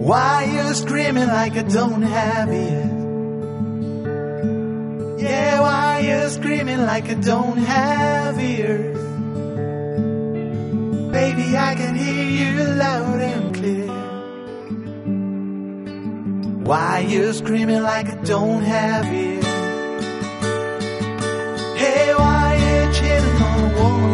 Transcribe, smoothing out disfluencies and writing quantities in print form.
Why you screaming like I don't have ears? Yeah, why you screaming like I don't have ears? Baby, I can hear you loud and clear. Why you screaming like I don't have ears? Hey, why you chilling on the wall